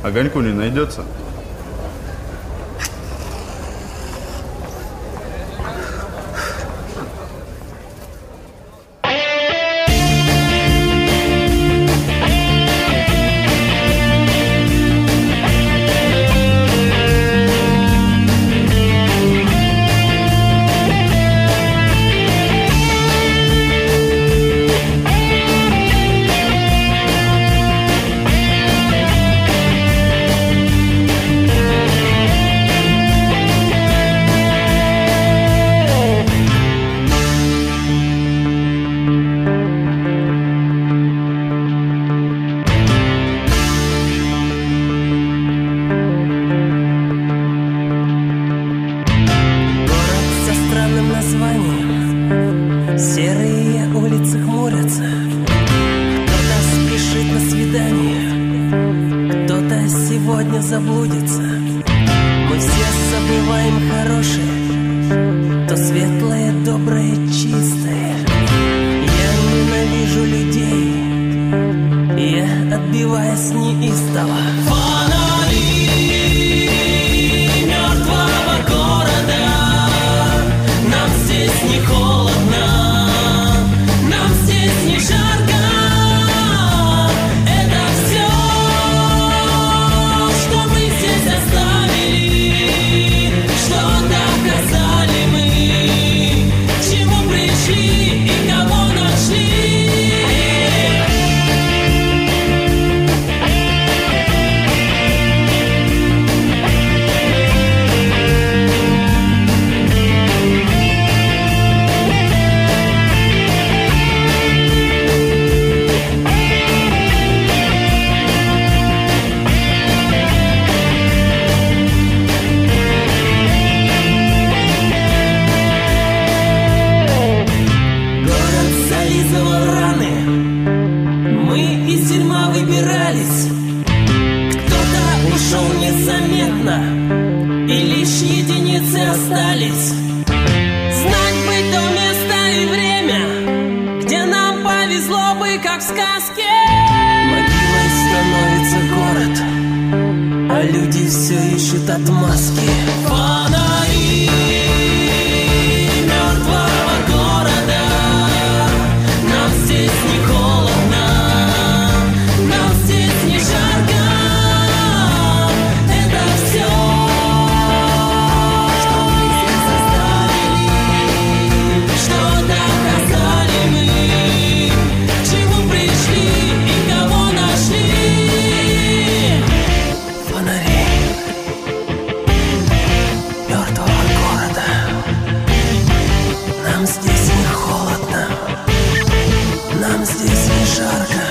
Огоньку не найдется? Серые улицы хмурятся. Кто-то спешит на свидание, кто-то сегодня заблудится. Мы все забываем хорошее, то светлое, доброе, чистое. Я ненавижу людей, я отбиваюсь неистово. Кто-то ушел незаметно, и лишь единицы остались. Знать бы то место и время, где нам повезло бы, как в сказке. Могилой становится город, а люди все ищут отмазки. Фонари мертвого города, нам здесь не холодно. Нам здесь не холодно, нам здесь не жарко.